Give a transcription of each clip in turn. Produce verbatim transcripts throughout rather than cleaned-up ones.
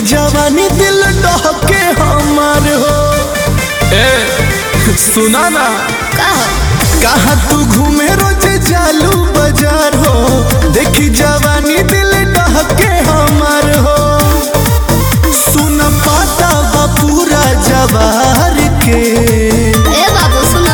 जवानी दिल डहके हमार हो। ए सुना ना कहा तू घूमे रोज जालू बाजार हो, देखी जवानी दिल डहके हमार हो। सुन पाता बा पूरा जवार के ए बाबू सुनो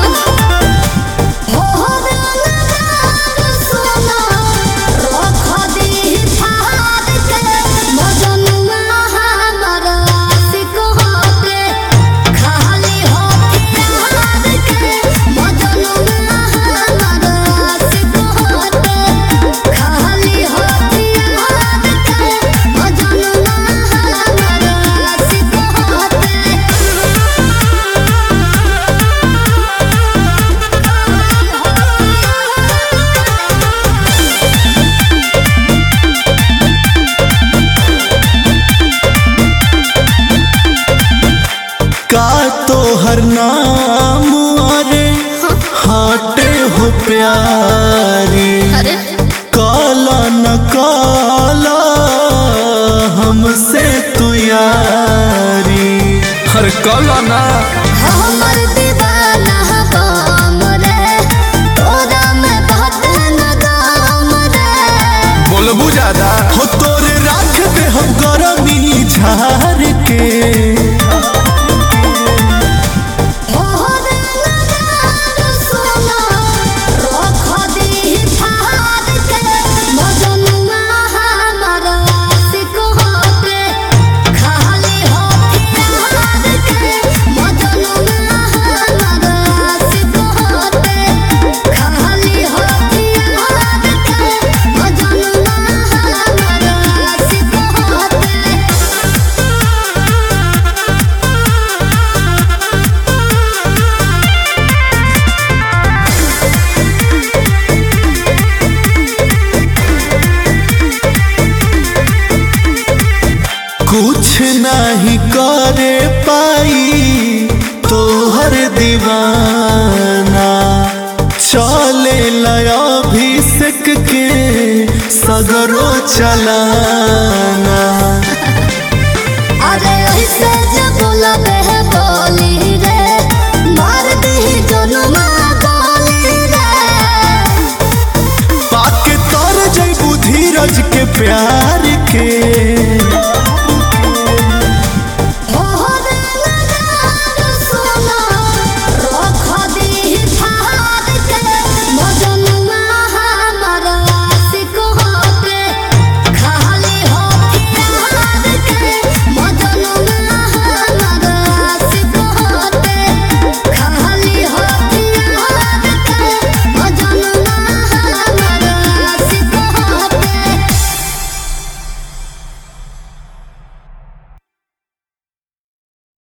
का तो हर नाम अरे हाटे हो प्यारी, काला न काला हमसे तू यारी। हर काला ना हमर दीवाना हम रे, तोरा में बात न दाम रे। बोलबू ज्यादा हो तोरे राख दे हम गरमी झार के। कुछ नहीं करे पाई तोहर दीवाना, चले अभिषेक के सगरो चलाना। अरे ऐसे जब बोलबे है बोली रे, मार दी जनुमा गोली रे। पाके तर जइबू धीरज के प्यार के।